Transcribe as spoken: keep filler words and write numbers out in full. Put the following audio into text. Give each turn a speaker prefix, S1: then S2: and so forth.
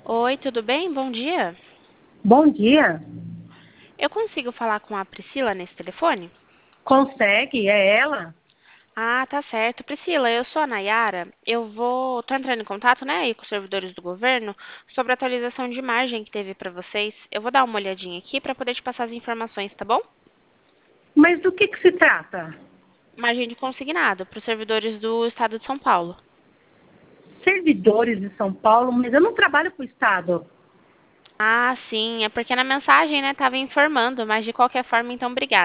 S1: Oi, tudo bem? Bom dia.
S2: Bom dia.
S1: Eu consigo falar com a Priscila nesse telefone?
S2: Consegue? É ela?
S1: Ah, tá certo. Priscila, eu sou a Nayara. Eu vou, tô entrando em contato, né, aí com os servidores do governo sobre a atualização de margem que teve para vocês. Eu vou dar uma olhadinha aqui para poder te passar as informações, tá bom?
S2: Mas do que, que se trata?
S1: Margem de consignado para os servidores do estado de São Paulo.
S2: Servidores de São Paulo, mas eu não trabalho para o Estado.
S1: Ah, sim, é porque na mensagem, né, tava informando, mas de qualquer forma, então, obrigada.